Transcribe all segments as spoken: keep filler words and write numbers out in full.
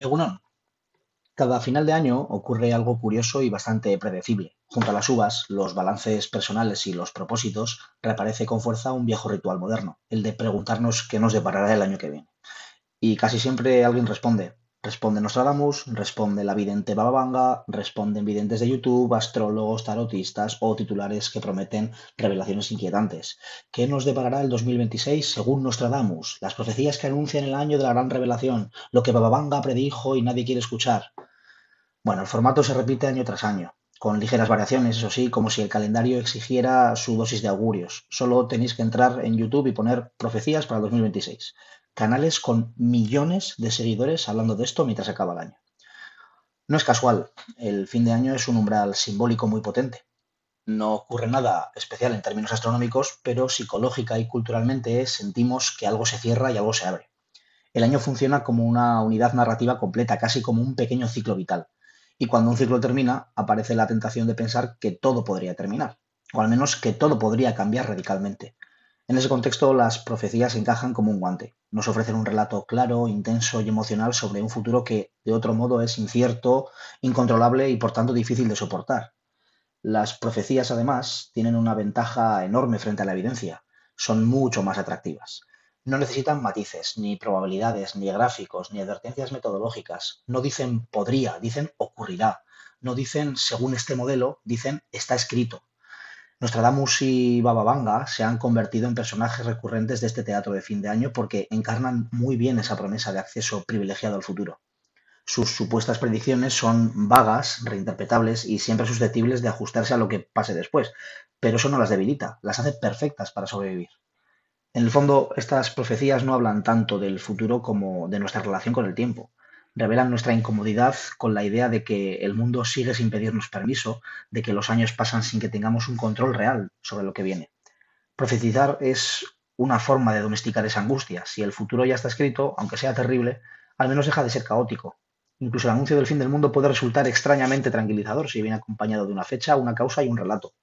Egunon, cada final de año ocurre algo curioso y bastante predecible. Junto a las uvas, los balances personales y los propósitos, reaparece con fuerza un viejo ritual moderno, el de preguntarnos qué nos deparará el año que viene. Y casi siempre alguien responde. Responde Nostradamus, responde la vidente Baba Vanga, responden videntes de YouTube, astrólogos, tarotistas o titulares que prometen revelaciones inquietantes. ¿Qué nos deparará el dos mil veintiséis según Nostradamus? Las profecías que anuncian el año de la gran revelación, lo que Baba Vanga predijo y nadie quiere escuchar. Bueno, el formato se repite año tras año, con ligeras variaciones, eso sí, como si el calendario exigiera su dosis de augurios. Solo tenéis que entrar en YouTube y poner profecías para el dos mil veintiséis. Canales con millones de seguidores hablando de esto mientras acaba el año. No es casual, el fin de año es un umbral simbólico muy potente. No ocurre nada especial en términos astronómicos, pero psicológica y culturalmente sentimos que algo se cierra y algo se abre. El año funciona como una unidad narrativa completa, casi como un pequeño ciclo vital. Y cuando un ciclo termina, aparece la tentación de pensar que todo podría terminar, o al menos que todo podría cambiar radicalmente. En ese contexto, las profecías encajan como un guante. Nos ofrecen un relato claro, intenso y emocional sobre un futuro que, de otro modo, es incierto, incontrolable y, por tanto, difícil de soportar. Las profecías, además, tienen una ventaja enorme frente a la evidencia. Son mucho más atractivas. No necesitan matices, ni probabilidades, ni gráficos, ni advertencias metodológicas. No dicen podría, dicen ocurrirá. No dicen según este modelo, dicen está escrito. Nostradamus y Baba Vanga se han convertido en personajes recurrentes de este teatro de fin de año porque encarnan muy bien esa promesa de acceso privilegiado al futuro. Sus supuestas predicciones son vagas, reinterpretables y siempre susceptibles de ajustarse a lo que pase después, pero eso no las debilita, las hace perfectas para sobrevivir. En el fondo, estas profecías no hablan tanto del futuro como de nuestra relación con el tiempo. Revelan nuestra incomodidad con la idea de que el mundo sigue sin pedirnos permiso, de que los años pasan sin que tengamos un control real sobre lo que viene. Profetizar es una forma de domesticar esa angustia. Si el futuro ya está escrito, aunque sea terrible, al menos deja de ser caótico. Incluso el anuncio del fin del mundo puede resultar extrañamente tranquilizador si viene acompañado de una fecha, una causa y un relato.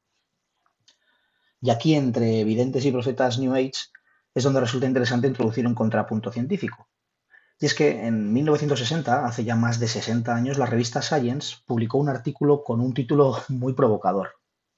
Y aquí, entre videntes y profetas New Age, es donde resulta interesante introducir un contrapunto científico. Y es que en mil novecientos sesenta, hace ya más de sesenta años, la revista Science publicó un artículo con un título muy provocador.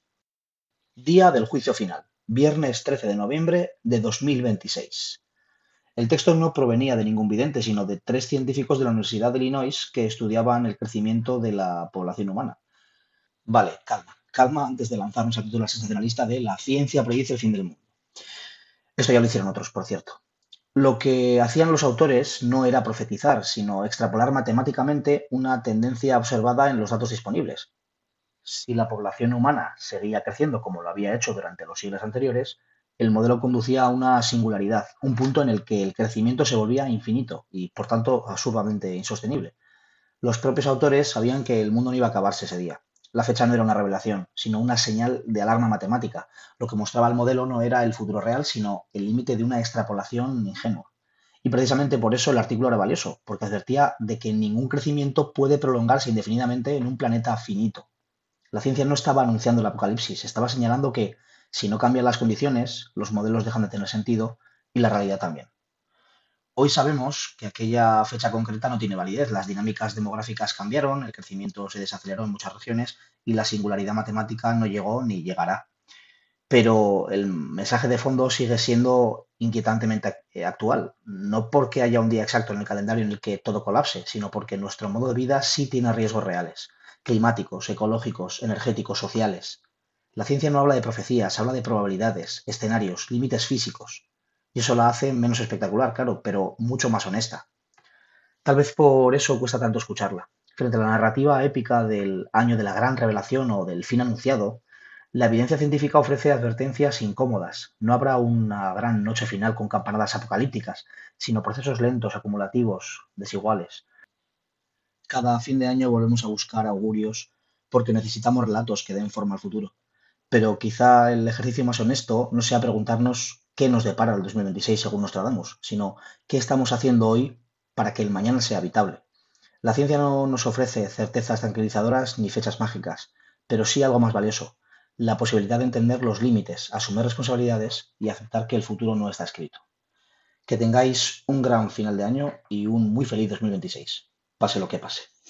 Día del juicio final, viernes trece de noviembre de dos mil veintiséis. El texto no provenía de ningún vidente, sino de tres científicos de la Universidad de Illinois que estudiaban el crecimiento de la población humana. Vale, calma, calma antes de lanzarnos al título sensacionalista de La ciencia predice el fin del mundo. Esto ya lo hicieron otros, por cierto. Lo que hacían los autores no era profetizar, sino extrapolar matemáticamente una tendencia observada en los datos disponibles. Si la población humana seguía creciendo como lo había hecho durante los siglos anteriores, el modelo conducía a una singularidad, un punto en el que el crecimiento se volvía infinito y, por tanto, absurdamente insostenible. Los propios autores sabían que el mundo no iba a acabarse ese día. La fecha no era una revelación, sino una señal de alarma matemática. Lo que mostraba el modelo no era el futuro real, sino el límite de una extrapolación ingenua. Y precisamente por eso el artículo era valioso, porque advertía de que ningún crecimiento puede prolongarse indefinidamente en un planeta finito. La ciencia no estaba anunciando el apocalipsis, estaba señalando que, si no cambian las condiciones, los modelos dejan de tener sentido y la realidad también. Hoy sabemos que aquella fecha concreta no tiene validez. Las dinámicas demográficas cambiaron, el crecimiento se desaceleró en muchas regiones y la singularidad matemática no llegó ni llegará. Pero el mensaje de fondo sigue siendo inquietantemente eh, actual, no porque haya un día exacto en el calendario en el que todo colapse, sino porque nuestro modo de vida sí tiene riesgos reales, climáticos, ecológicos, energéticos, sociales. La ciencia no habla de profecías, habla de probabilidades, escenarios, límites físicos. Y eso la hace menos espectacular, claro, pero mucho más honesta. Tal vez por eso cuesta tanto escucharla. Frente a la narrativa épica del año de la gran revelación o del fin anunciado, la evidencia científica ofrece advertencias incómodas. No habrá una gran noche final con campanadas apocalípticas, sino procesos lentos, acumulativos, desiguales. Cada fin de año volvemos a buscar augurios porque necesitamos relatos que den forma al futuro. Pero quizá el ejercicio más honesto no sea preguntarnos qué nos depara el dos mil veintiséis según Nostradamus, sino qué estamos haciendo hoy para que el mañana sea habitable. La ciencia no nos ofrece certezas tranquilizadoras ni fechas mágicas, pero sí algo más valioso, la posibilidad de entender los límites, asumir responsabilidades y aceptar que el futuro no está escrito. Que tengáis un gran final de año y un muy feliz dos mil veintiséis. pase lo que pase.